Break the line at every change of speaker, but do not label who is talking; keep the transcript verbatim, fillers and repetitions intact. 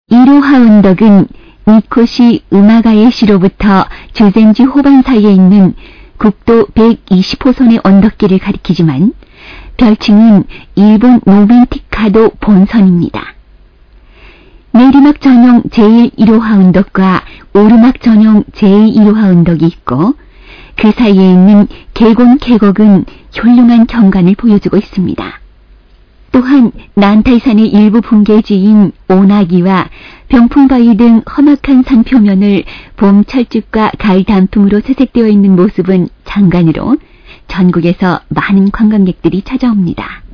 이로하 언덕은 니코시 우마가에시로부터 주젠지 호반 사이에 있는 국도 백이십 호선의 언덕길을 가리키지만 별칭은 일본 로맨틱카도 본선입니다. 내리막 전용 제일 일호하 언덕과 오르막 전용 제일 일호하 언덕이 있고 그 사이에 있는 계곤 계곡은 훌륭한 경관을 보여주고 있습니다. 또한 난타이산의 일부 분계지인 오나기와 병풍바위 등 험악한 산 표면을 봄 철쭉과 가을 단풍으로 채색되어 있는 모습은 장관으로 전국에서 많은 관광객들이 찾아옵니다.